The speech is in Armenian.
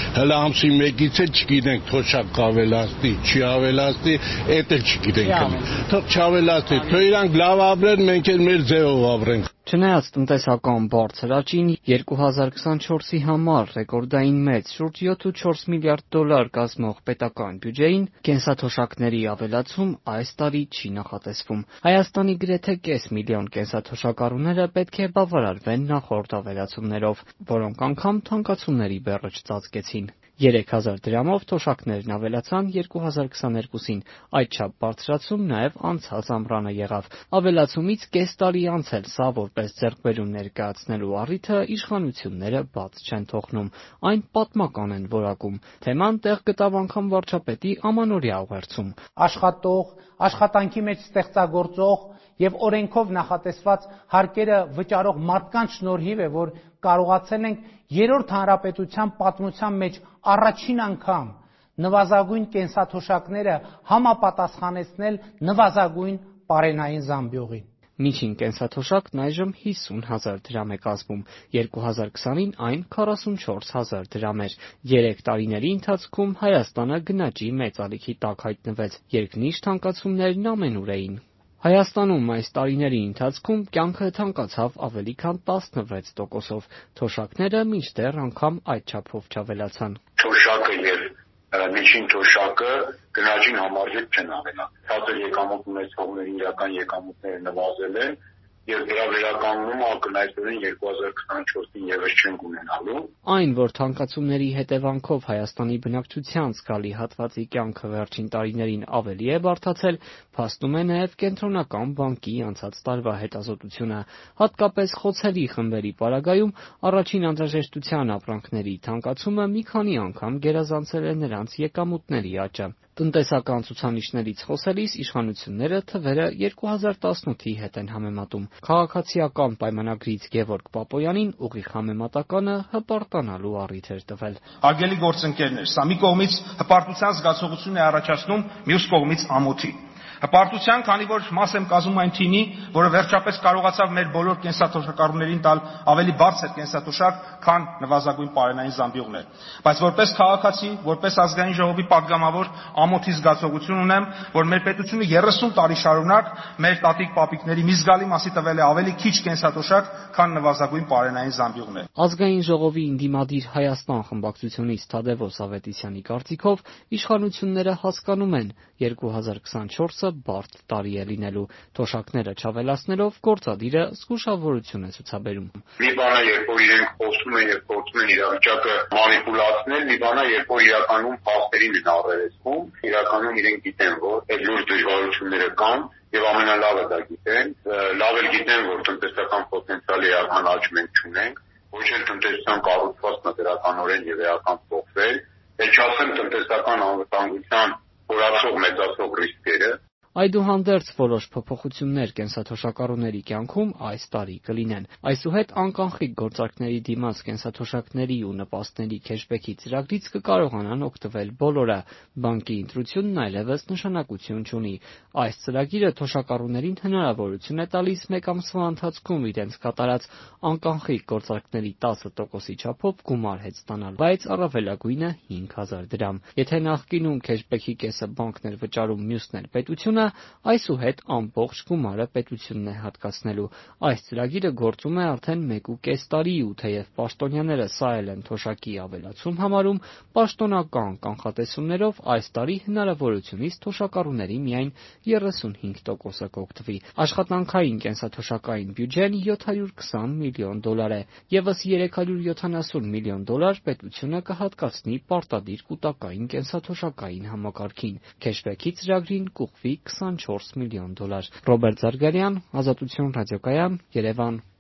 Հələ ամսի 1-ից էլ չգիտենք թոշակ կավելացնի, չի ավելացնի, էդ էլ չգիտենք։ Թող չավելացնի, թող իրանք լավ ապրեն, մենք էլ մեր ձևով ապրենք։ Չնայած տնտեսական բարձր աճին 2024-ի համար ռեկորդային մեծ շուրջ 7.4 միլիարդ դոլար կազմող պետական բյուջեին կենսաթոշակների ավելացում այս տարի չի նախատեսվում։ Հայաստանի գրեթե կես միլիոն կենսաթոշակառուները պետք է բավարարվեն նախորդ ավելացումներով, որոնք անգամ թանկացումների բեռը չծածկեցին։ 3000 դրամով թոշակներն ավելացան 2022-ին, այդչափ բարձրացում նաև անցած ամռանը եղավ։ Ավելացումից կես տարի անց էլ սա որպես ձեռքբերում ներկայացնելու առիթը իշխանությունները բաց չեն թողնում, այն պատմական են որակում։ Թեման տեղ գտավ անգամ վարչապետի ամանորյա ուղերձում։ Աշխատող, աշխատանքի մեջ ստեղծագործող եւ օրենքով նախատեսված հարկերը վճարող մարդկանց շնորհիվ է, որ կարողացել ենք երրորդ հանրապետության պատմության մեջ առաջին անգամ նվազագույն կենսաթոշակները համապատասխանեցնել նվազագույն պարենային զամբյուղին։ Միջին կենսաթոշակն այժմ 50,000 դրամ է կազմում, 2020-ին այն 44,000 դրամ էր։ 3 տարիների ընթացքում Հայաստանը գնաճի մեծ ալիքի տակ հայտնվեց, երկնիշ թանկացումներն ամենուր էին։ Հայաստանում այս տարիների ընթացքում կյանքը թանկացավ ավելի քան 16%-ով, թոշակները մինչդեռ անգամ այդ չափով չավելացան։ Թոշակը եւ միջին թոշակը գնաճին համարժեք չեն ավելացել։ Ցածր եկամուտ ունեցողների իրական եկամուտները նվազել են եւ դրա վերականգնումը ակնհայտորեն 2024-ին եւս չենք ունենալու։ Այն, որ թանկացումների հետևանքով Հայաստանի բնակչության զգալի հատվածի կյանքը վերջին տարիներին ավելի է բարդացել, փաստում է նաև Կենտրոնական բանկի անցած տարվա հետազոտությունը։ Հատկապես խոցելի խմբերի պարագայում առաջին անհրաժեշտության ապրանքների թանկացումը մի քանի անգամ գերազանցել է նրանց եկամուտների աճը։ Տնտեսական ցուցանիշներից խոսելիս իշխանությունները թվերը 2018-ի հետ են համեմատում։ Քաղաքացիական պայմանագրից Գևորգ Պապոյանին ուղիղ համեմատականը հպարտանալու առիթ էր տվել։ Արգելի գործընկերներ, սա մի կողմից հպարտության զգացողություն է առաջացնում, մյուս կողմից ամոթի։ Հպարտության, քանի որ մաս եմ կազմում այն թիմի, որը վերջապես կարողացավ մեր բոլոր կենսաթոշակառուներին տալ ավելի բարձր կենսաթոշակ, քան նվազագույն պարենային զամբյուղն է։ Բայց որպես քաղաքացի, որպես ազգային ժողովի պատգամավոր ամոթի զգացողություն ունեմ, որ մեր պետությունը 30 տարի շարունակ մեր տատիկ-պապիկների մի զգալի մասի տվել է ավելի քիչ կենսաթոշակ, քան նվազագույն պարենային զամբյուղն է։ Ազգային ժողովի ընդդիմադիր Հայաստան խմբակցությունից Թադևոս Ավետիսյանի կարծիքով իշխանությունները հասկանում են 2024-ը բարդ տարի է լինելու, թոշակները չավելացնելով գործադիրը զգուշավորություն է ցուցաբերում։ Մի բան է, երբ որ իրենք խոսում են եւ փորձում են իրավիճակը մանիպուլացնել, մի բան է, երբ որ իրականում փաստերին են առերեսվում, իրականում իրենք գիտեն, որ այդ լուրջ դժվարությունները կան եւ ամենալավը դա գիտեն, լավ էլ գիտեն, որ տնտեսական պոտենցիալի էական աճ մենք չունենք, ոչ էլ տնտեսության կառուցվածքն դրականորեն եւ էական փոխվել, էլ չասեմ տնտեսական անվտանգության խորացող մեծացող ռիսկերը։ Այդուհանդերձ որոշ փոփոխություններ կենսաթոշակառուների կյանքում այս տարի կլինեն։ Այսուհետ անկանխիկ գործարքների դիմաց կենսաթոշակների ու նպաստների քեշբեքի ծրագրից կկարողանան օգտվել բոլորը։ Բանկի ընտրությունն այլևս նշանակություն չունի։ Այս ծրագիրը թոշակառուներին հնարավորություն է տալիս մեկ ամսվա ընթացքում իրենց կատարած անկանխիկ գործարքների 10%-ի չափով գումար հետ ստանալ, բայց առավելագույնը 5000 դրամ։ Եթե նախկինում քեշբեքի կեսը բանկն էր վճարում, մյուսն էր պետությունը, այսուհետ ամբողջ գումարը պետությունն է հատկացնելու։ Այս ծրագիրը գործում է արդեն 1.5 տարի ու թեև պաշտոնյաները սա են թոշակի ավելացում համարում, պաշտոնական կանխատեսումներով այս տարի հնարավորությունից թոշակառուների միայն 35%-ը կօգտվի։ Աշխատանքային կենսաթոշակային բյուջեն 720 միլիոն դոլար է, ևս 370 միլիոն դոլար պետությունը կհատկացնի պարտադիր կուտակային կենսաթոշակային համակարգին։ Քեշբեքի ծրագրին կուղղվի 24 միլիոն դոլար։ Ռոբերտ Զարգարյան, Ազատություն ռադիոկայան, Երևան։